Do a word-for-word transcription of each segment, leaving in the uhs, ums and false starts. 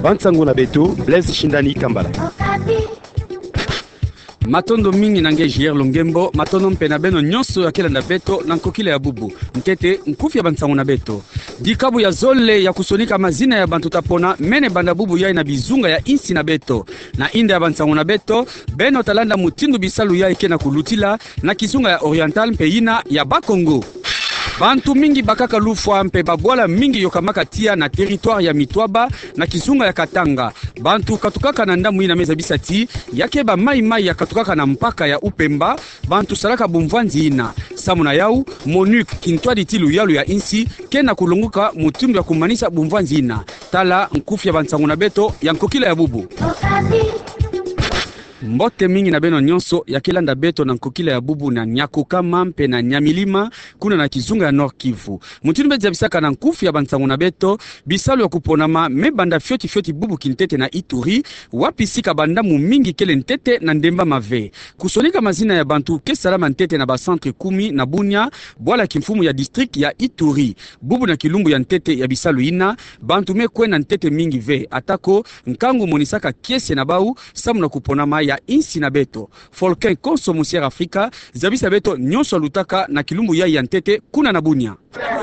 Bantsango na beto Blaise Shindani Kambala. Matondo mingi nange J R Longembo, matondo mpena beno nyonso ya kila beto na nkokile ya bubu. Nkete nkufi ya Bantsango na beto. Dikabu ya zole ya kusonika mazina ya bantu tapona mene banda bubu ya ina bizunga ya insi na beto. Na inde ya Bantsango na beto, beno talanda mutindu bisalu ya ikena kulutila na kizunga ya oriental mpeyina ya Bakongo. Bantu mingi bakaka lufwa mpe babwala mingi yokamaka tia na territoire ya Mitwaba na kizunga ya Katanga. Bantu katukaka na ndamu ina meza bisati yake ba mai mai ya katukaka na mpaka ya Upemba. Bantu salaka bumvanzi ina samuna yau Monique kintwadi tilu yalu ya insi kena kulunguka mutimbu ya kumanisa bumvanzi ina tala nkufi ya Bantsango na beto ya nkokila ya bubu. Mbote mingi na beno nyonso ya kilanda beto na nkokila ya bubu na Nyakokama mpe na Nyamilima kuna na kizunga ya Nord Kivu. Mutinu beza bisaka na nkufi ya Bantsango na beto bisalu ya kuponama me banda fioti fioti bubu kintete na Ituri wapi sika bandamu mingi kele ntete na ndemba mave. Kusonika mazina ya bantu kesalama ntete na basantre kumi na Bunia bwala kimfumu ya district ya Ituri. Bubu na kilumbu ya ntete ya bisalu ina bantu me kwe na ntete mingi ve atako nkangu monisaka kiese na bau samu na kuponama ya insi na beto. Folken Konso Musier Afrika zabisa beto nyonso lutaka na kilumbu ya yantete kuna na Bunia.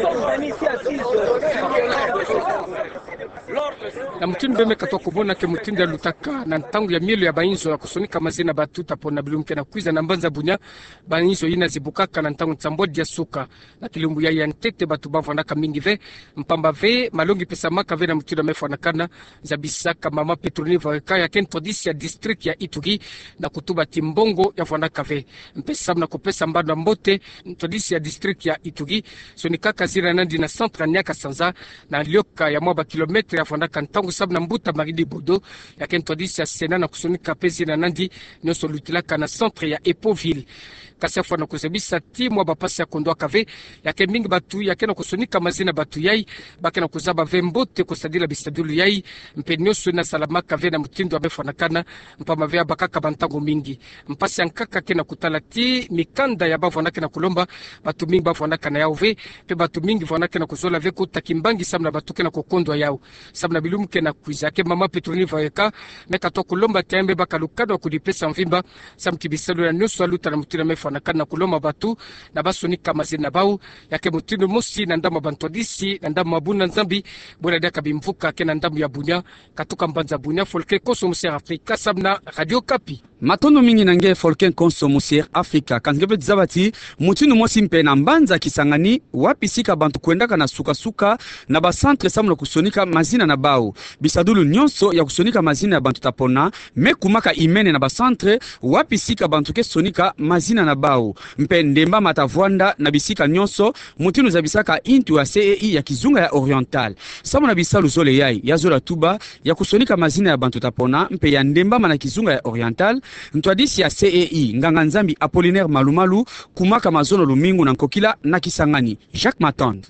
Na mutinu beme katwa kubona ke mutinu ya lutaka na ntangu ya mielo ya bainzo ya kusonika mazina batuta pona bilumke na kuiza na mbanza Bunia bainzo ina zibukaka na ntangu ntambodi ya suka na kilumbu ya yantete batu bavwanaka mingi ve mpamba ve malongi pesa maka ve na mutinu amefanakana zabisaka mama Petroni Vaweka ya kentodisi ya district ya Ituri na kutuba timbongo ya vwanaka ve mpesa na kupesa mbando mbote ntodisi ya district ya Ituri sonikaka zira nandi na centre Nyaka Sanza na lioka ya mwaba kilometre ya vwanaka ntangu sabu na mbuta maridi bodo ya kentodisi ya Sena na kusonika pezi na nandi nyoso lutilaka na centre ya Epoville kasefwa na kuzebisa timu bapasi ya kondwa kave ya kemingi batu ya kena kusonika mazina batu yai bakena kuzaba vembote kusadila bisadulu yai mpenyoso na salama kave na mutindo amefanakana mpama vya bakaka bantango mingi mpasi yankaka kena kutala ti mikanda ya bavwanake na kulomba batu mingi bavwanaka na yao ve pe batu mingi vwanake na kuzola ve kutakimbangi samna batu kena kukondwa yao samna bilumu kena kuiza ke mama Petroni Vaweka meka to kulomba tiambe bakalukado kudipesa mvimba samtibisalu ya nyoso aluta na mutindo amefanakana na kuloma batu na basonika mazina bau yake mutindo mosi na ndama bantodisi na ndama mabuna nzambi bona daka bimvuka ke na ndamu ya Bunia katuka mbanza Bunia. Folke Konso Musier Afrika sabna Radio Kapi. Matondo mingi nange Folken Konso Musier Afrika kangebe zabati mutinu mosi mpe na mbanza Kisangani wapi sika bantu kwendaka na suka suka na ba centre samlo kusonika mazina na bau bisadulu nyonso ya kusonika mazina ya bantu tapona mekumaka imene na ba centre wapi sika bantu ke sonika mazina na bau mpe ndemba matavwanda na bisika nyonso mutinu za bisaka intu ya C E I ya kizunga ya oriental samu na bisalu zole yai ya zola tuba ya kusonika mazina ya bantu tapona mpe ya ndemba na kizunga ya oriental ntwadisi ya C E I nganga nzambi Apollinaire Malumalu kumaka mazono lumingu na nkokila na Kisangani. Jacques Matand.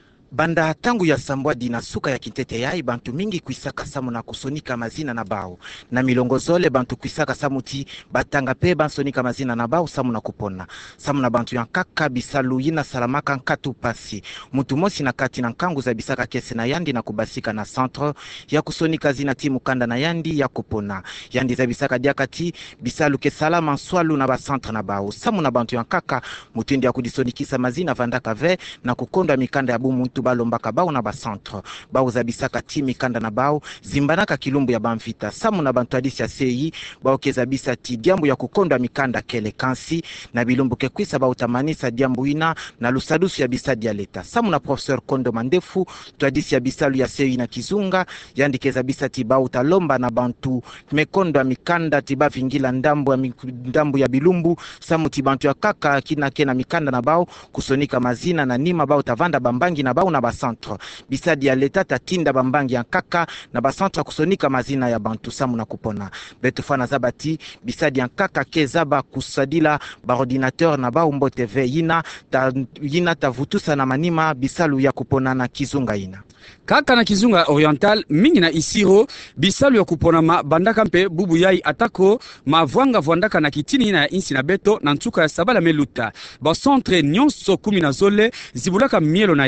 Banda tangu ya sambwadi na suka ya kintete yai bantu mingi kuisaka samu na kusonika mazina na bao na milongozole bantu kuisaka samuti batanga pe bansonika mazina na bao samu na kupona samu na bantu yankaka bisalu yina salamaka nkatu pasi mutu mosi na kati na nkangu za bisaka kese na yandi na kubasika na centre ya kusonika zina timu kanda na yandi ya kupona yandi za bisaka diakati bisalu ke salama swalu na ba centre na bao samu na bantu yankaka mutu ya kudisonikisa mazina vandaka ve na kukonda mikanda ya bumu balombaka bao na ba centre bao za bisaka timi kanda na bao zimbanaka kilumbu ya bamvita samu na bantu adisi ya C E I bao keza bisa ti diambu ya kukonda mikanda kele kansi na bilumbu ke kwisa bao tamanisa diambu ina na lusadusu ya bisa dia leta samu na professeur Kondo Mandefu tu adisi ya bisalu ya C E I na kizunga yandi keza bisa ti bao talomba na bantu mekondo ya mikanda tiba vingila ndambu ya ndambu ya bilumbu samu ti bantu ya kaka kina kena mikanda na bao kusonika mazina na nima bao tavanda bambangi na bao na ba centre bisadi ya leta tatinda bambangi ya kaka na ba centre kusonika mazina ya bantu samu na kupona betu fana zabati bisadi ya kaka kezaba kusadila ba ordinateur na ba umbo T V yina ta yina tavutusa na manima bisalu ya kupona na kizunga ina kaka na kizunga oriental mingi na isiro bisalu ya kupona ma bandaka mpe bubu yai atako mavwanga vwandaka na kitini ina ya insi na beto na ntuka ya sabala meluta ba centre nyonso kumi na zole zibulaka mielo na yao mpe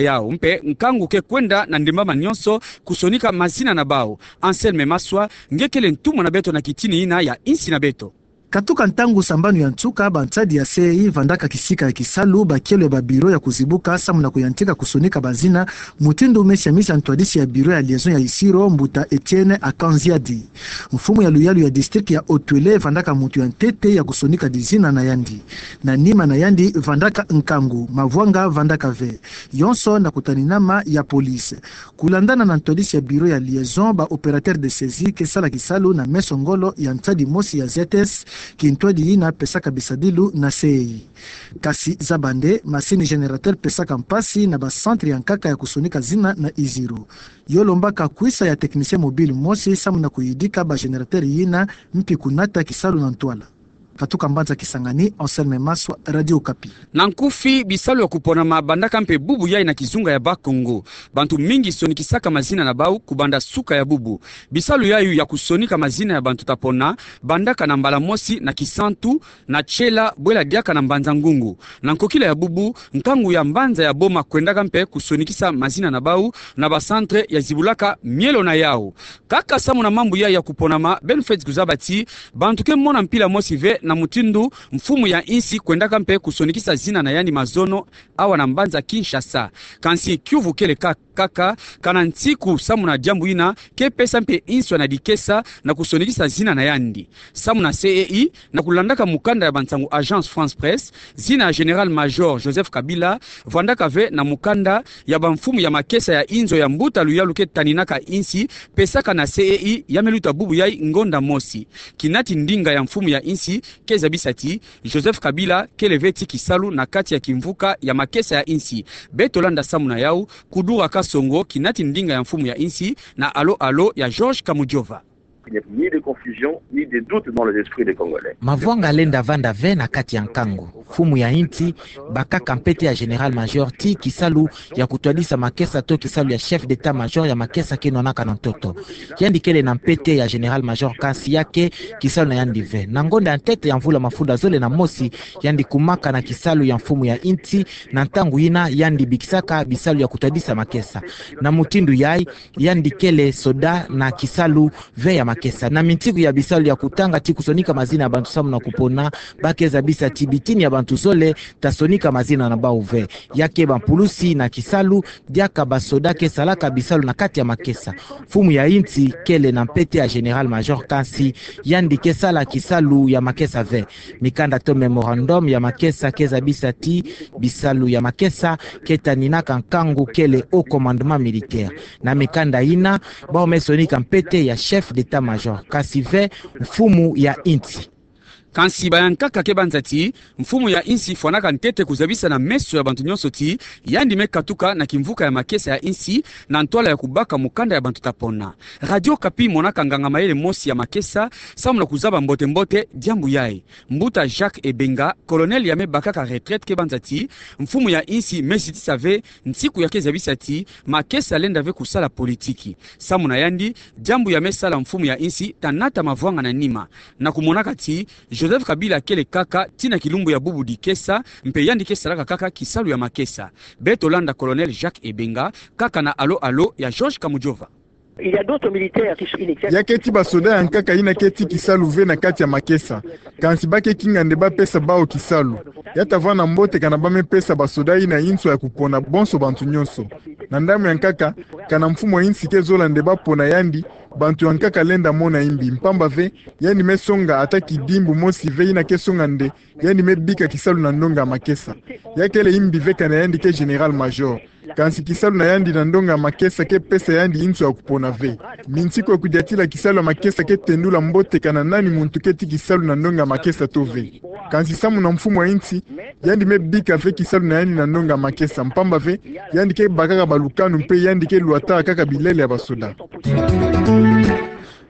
mpe nkangu ke kwenda na ndemba manyonso kusonika mazina na bao. Anselme Maswa ngekele ntumwa na beto na kitini ina ya insi na beto. Katuka ntangu sambanu ya ntuka bantsadi ya C E I vandaka kisika ya kisalu bakelo ya babiro ya kuzibuka samu na kuyantika kusonika bazina mutindo umesha misa ntwadisi ya biro ya liaison ya Isiro Mbuta Etienne Akanziadi. Mfumu ya luyalu ya district ya Otwele vandaka mutu ya ntete ya kusonika dizina na yandi. Na nima na yandi vandaka nkangu, mavwanga vandaka ve. Yonso na kutaninama ya polisi. Kulandana na ntwadisi ya biro ya liaison ba operateur de saisie kesala kisalu na mesongolo ya ntadi mosi ya Z S Kintwadi ina pesaka bisadilu na C E I. Kasi Zabande, masini generateur pesaka mpasi na ba centre ya nkaka ya kusonika zina na Iziro. Yolombaka kuisa ya technicien mobile mosi samu na kuyidika ba generateur yina mpi kunata kisalu na ntwala. Katuka Mbanza Kisangani, Anselme Maswa, Radio Okapi. Nankufi bisalu ya kupona mabandaka mpe bubu yai na kizunga ya ba Kongo. Bantu mingi sonikisaka mazina na bau kubanda suka ya bubu. Bisalu yayu ya kusonika mazina ya bantu tapona, bandaka na mbala mosi na kisantu na chela bwela diaka na mbanza ngungu. Nankokila ya bubu, nkangu ya mbanza ya boma kwendaka mpe kusonikisa mazina na bau na basantre ya zibulaka mielo na yao. Kaka samu na mambu ya ya kupona ma Benfait Guzabati, bantu ke mona mpila mosi ve na mutindu mfumu ya insi kwendaka mpe kusonikisa zina na yani mazono awa na mbanza Kinshasa. Kansi Kivu kele kaka kana ntiku samu na jambu ina ke pesa mpe insi na dikesa na kusonikisa zina na yandi. Samu na C E I na kulandaka mukanda ya bantangu Agence France Presse zina ya General Major Joseph Kabila vandaka ve na mukanda ya bamfumu ya makesa ya inzo ya mbuta luyalu ke taninaka insi pesaka na C E I ya meluta bubu yai ngonda mosi. Kinati ndinga ya mfumu ya insi Keza Bisati, Joseph Kabila keleveti kisalu na kati ya kimvuka ya makesa ya insi. Betolanda samu na yau, kudura kasongo kinati ndinga ya mfumu ya insi na alo alo ya George Kamujova. Il n'y a ni de confusion, ni de doute dans les esprits des Congolais. Mavwanga lenda vanda ve na kati ya nkangu. Fumu ya inti, bakaka mpete ya General Major ti kisalu ya kutwadisa makesa to kisalu ya chef d'etat major ya makesa keno naka na ntoto. Yandi kele na mpete ya General Major kasi yake kisalu na yandi ve. Na ngonda ya ntete ya mvula mafuda zole na mosi yandi kumaka na kisalu ya mfumu ya inti na ntangu ina yandi bikisaka bisalu ya kutwadisa makesa. Na mutindu yai yandi kele soda na kisalu ve ya makesa. Na mintiku ya bisalu ya kutanga ti kusonika mazina ya bantu samu na kupona bakeza bisa tibitini ya bantu zole tasonika mazina na bauve yake bampulusi na kisalu diaka basodake salaka bisalu na kati ya makesa. Fumu ya inti kele na mpete ya General Major Kansi yandi kesala kisalu ya makesa ve mikanda to memorandum ya makesa keza bisa ti bisalu ya makesa keta ninaka nkangu kele au commandement militaire na mikanda ina bao mesonika mpete ya chef d'etat major kasi ve mfumu ya inti. Kansi bayankaka ke banzati, mfumu ya insi fwanaka ntete kuzabisa na meso ya bantu nyonso ti, yandi mekatuka na kimvuka ya makesa ya insi na ntwala ya kubaka mukanda ya bantu tapona. Radio Kapi monaka nganga maele mosi ya makesa, samu na kuzaba mbote mbote diambu yai. Mbuta Jacques Ebenga, kolonel ya mebakaka retraite ke banzati, mfumu ya insi mesiti save, ntiku ya kezabisa ti, makesa lenda ve kusala politiki. Samu na yandi, diambu ya mesala mfumu ya insi, tanata mavwanga na nima. Na kumonaka ti, Joseph Kabila kele kaka tina kilumbu ya bubu di kesa mpe yandi kesa laka kaka kisalu ya makesa. Betolanda colonel Jacques Ebenga kaka na alo alo ya George Kamujova. Il y a d'autres militaires qui sont inexacts. Ya keti basoda ya nkaka ina keti kisalu ve na kati ya makesa. Kansi bake kinga ndeba pesa bao kisalu. Ya tavana mbote kana bame pesa basoda ina inso ya kupona bonso bantu nyonso. Na ndamu ya nkaka kana mfumo insi ke zola ndeba pona yandi bantu yankaka lenda mona imbi mpamba ve yani mesonga ataki dimbu mosi ve ina kesonga nde yani mebika kisalu na ndonga makesa yakele imbi ve kana yandi ke General Major kansi kisalu na yandi na ndonga makesa ke pesa yandi inso ya kupona ve mintiko ya kudiatila kisalu makesa ke tendula mbote kana nani muntu keti kisalu na ndonga makesa to ve kansi samu na mfumo wa insi yandi mebika ve kisalu na yandi na ndonga makesa mpamba ve yandi ke bakaka balukanu mpe yandi ke luata kaka bilele ya basoda.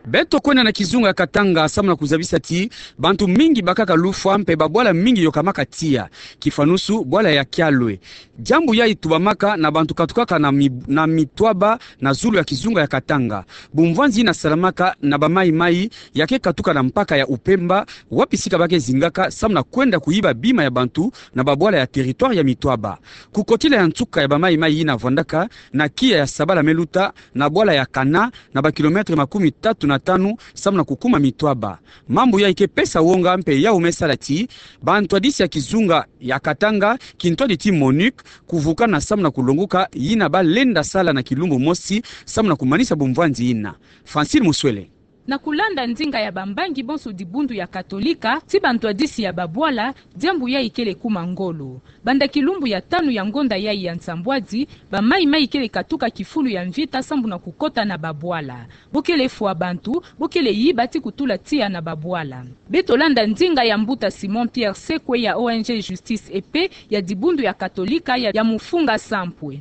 Beto kwenda na kizunga ya Katanga samna kuzabisa ti bantu mingi bakaka lufwa mpe babwala mingi yokamaka tia kifanusu bwala ya Kyalwe jambu ya itubamaka na bantu katukaka na, mi, na mitwaba na zulu ya kizunga ya Katanga bumvanzi na salamaka na bamai mai yake katuka na mpaka ya Upemba wapisika bake zingaka samna kwenda kuiba bima ya bantu na babwala ya territoire ya mitwaba kukotila ya ntuka ya bamai mai ina vandaka na kia ya Sabala Meluta na bwala ya Kana na ba kilometre makumi tatu na tanu samna kukuma mitwaba mambo ya ike pesa wonga mpe ya umesalati bantu adisi ya kizunga ya Katanga kintwadi ti Monique kuvuka na samna kulonguka yina ba lenda sala na kilumbu mosi samna kumanisa bumvanzi ina Francine Muswele na kulanda nzinga ya bambangi bonso dibundu ya Katolika ti bantu adisi ya babwala jambu ya ikele kuma ngolo banda kilumbu ya tanu ya ngonda ya ya Nsambwadi bamai mai ikele katuka kifulu ya mvita sambu na kukota na babwala bokele fwa bantu bokele yiba ti kutula tia na babwala beto landa nzinga ya Mbuta Simon Pierre Sekwe ya O N G Justice Epe ya dibundu ya Katolika ya, ya Mufunga Sampwe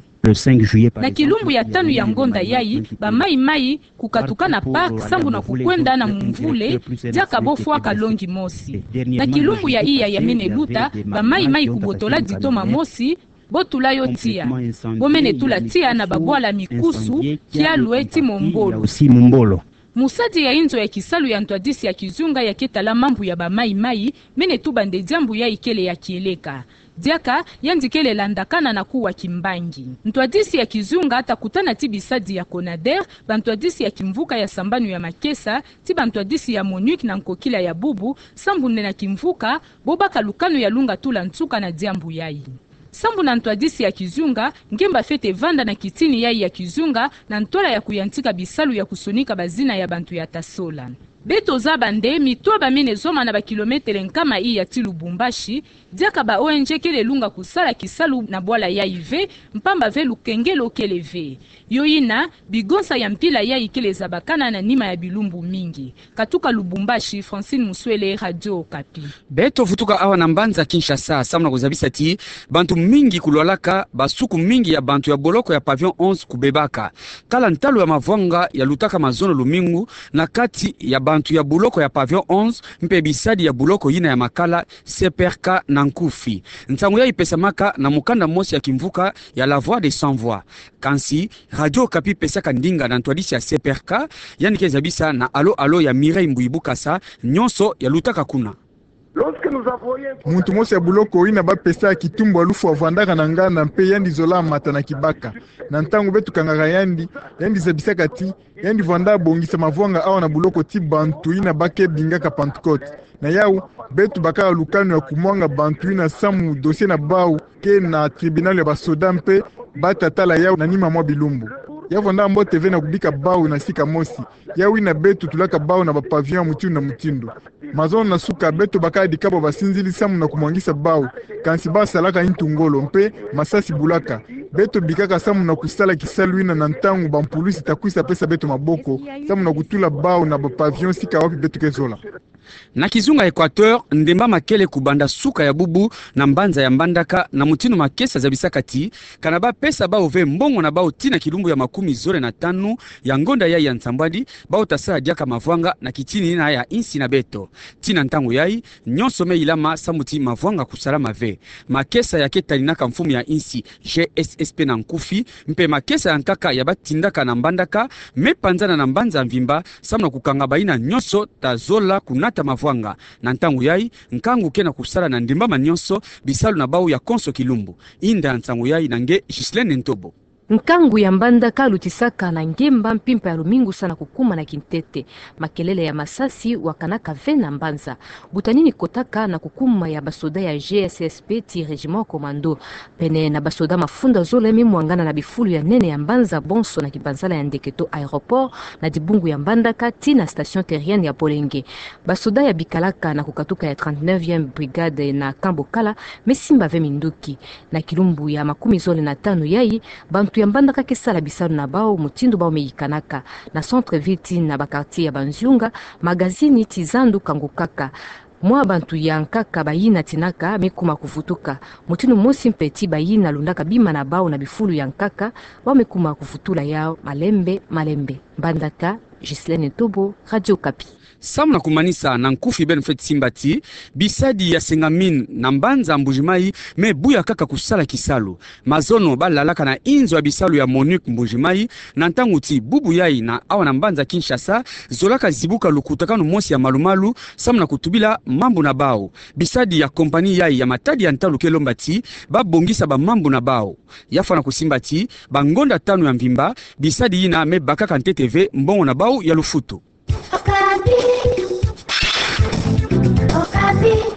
na kilumbu ya tanu ya ngonda yai bamai mai kukatuka na park sambu na kukwenda na mumvule diaka bofwa kalongi mosi na kilumbu ya iya ya mene luta bamai mai kubotola ditoma mosi botula yo tia bomene tula tia na babwala mikusu Kyalwe ti Mombolo musadi ya inzo ya kisalu ya ntwadisi ya kizunga ya ketala mambu ya bamai mai mene tu bande jambu ya ikele ya kieleka diaka yandikele landakana na kuwa kimbangi ntwadisi ya kizunga hata kutana ti bisadi ya Conader bantwadisi ya kimvuka ya sambanu ya Makesa ti bantwadisi ya Monique na nkokila ya Bubu sambu na kimvuka bobaka lukano ya lunga tula ntuka na diambu yai sambu na ntwadisi ya kizunga ngemba fete vanda na kitini yai ya kizunga na ntola ya kuyantika bisalu ya kusonika bazina ya bantu ya Tasola beto za bande mitwaba mine zoma na ba kilometre nkama i ya ti Lubumbashi diaka ba O N G kele lunga kusala kisalu na bwala ya ive mpamba ve lukengelo kele ve yoina bigonsa ya mpila ya ikele za bakana na nima ya bilumbu mingi katuka Lubumbashi Francine Muswele Radio Okapi beto futuka awa na mbanza Kinshasa samna kuzabisa ti bantu mingi kulwalaka basuku mingi ya bantu ya boloko ya Pavillon onze kubebaka kala ntalo ya mavwanga ya lutaka mazono lumingu na kati ya bantu ya buloko ya Pavillon onze mpe bisadi ya buloko yina ya makala Seperka na Nkufi ntangu ya ipesamaka na mukanda mosi ya kimvuka ya La Voix des Sans Voix kansi Radio Okapi pesaka ndinga na ntwadisi ya Seperka yani kezabisa na alo alo ya Mireille Mbuyibukasa nyonso ya lutaka kuna muntu mosi ya buloko ina bapesa ya kitumbu alufu avandaka na ngana mpe yandi zola mata na kibaka na ntango betu kangaka yandi yandi zabisaka ti yandi vanda bongisa mavwanga awa na buloko ti bantu ina bake bingaka Pentecote na yau betu baka lukano ya kumwanga bantu ina samu dossier na bau ke na tribunal ya basoda mpe batatala yau na nima mwa bilumbu yavanda mbo T V na kubika bau na sika mosi yawi na betu tulaka bau na bapavillon mutindo na mutindo mazono na suka betu baka dikabo basinzili samu na kumwangisa bau kansi basalaka intungolo mpe masasi bulaka betu bikaka samu na kusala kisaluina na ntangu bampulisi takwisa pesa betu maboko samu na kutula bau na bapavillon sika wapi betu kezola na kizunga Equateur ndemba makele kubanda suka ya Bubu na mbanza ya Mbandaka na mutino Makesa zabisaka ti kanaba pesa ba ove mbongo na bao tina kilumbu ya makumi zore na tanu ya ngonda ya ya Nsambwadi bao tasara diaka mavwanga na kitini na ya insi na beto tina ntangu yai nyonso me ilama samuti mavwanga kusalama ve Makesa ya ketalinaka mfumu ya insi G S S P na Nkufi mpe Makesa ya nkaka ya batindaka na Mbandaka me panzana na mbanza mvimba samna kukanga baina nyonso tazola kunata mavwanga na ntangu yai nkangu kena kusala na ndimbama nyonso bisalu na bau ya konso kilumbu inda ntangu yai nange Gislaine Ntobo nkangu ya Mbandaka lutisaka na ngemba mpimpa ya lumingu sana kukuma na kintete makelele ya masasi wakanaka vena mbanza butanini kotaka na kukuma ya basoda ya G S S P ti regiment commando pene na basoda mafunda zole mimwangana na bifulu ya nene ya Mbanza bonso na kibanzala ya Ndeketo aéroport na dibungu ya Mbandaka ti na station terrienne ya Polenge basoda ya bikalaka na kukatuka ya trente-neuvième brigade na Kambokala mesimba ve minduki na kilumbu ya makumi zole na tano yai bantu ya Mbandaka kesala bisalu na bao mutindo bao meikanaka na centre ville ti na bakartier ya Banziunga magazini ti Zandu Kangukaka mwa bantu ya nkaka bayina tinaka mekuma kufutuka mutinu mosi mpeti bayina lundaka bima na bao na bifulu ya nkaka wamekuma kufutula yao malembe malembe. Mbandaka Gislaine Tobo, Radio Kapi. Samna kumanisa na nkufi ben fet simbati bisadi ya sengamin na mbanza mbujimai me buya kaka kusala kisalu mazono balalaka na inzo ya bisalu ya Monique mbujimai na ntanguti bubu yai na awa na mbanza Kinshasa zolaka zibuka lukutakano mosi ya malumalu samna kutubila mambu na bao bisadi ya kompani yai ya matadi ya ntalu kelombati babongisa ba mambu na bao yafa na kusimbati bangonda tanu ya mvimba bisadi yina me bakaka nte T V mbongo na bao ya lufuto. Okapi. Okapi.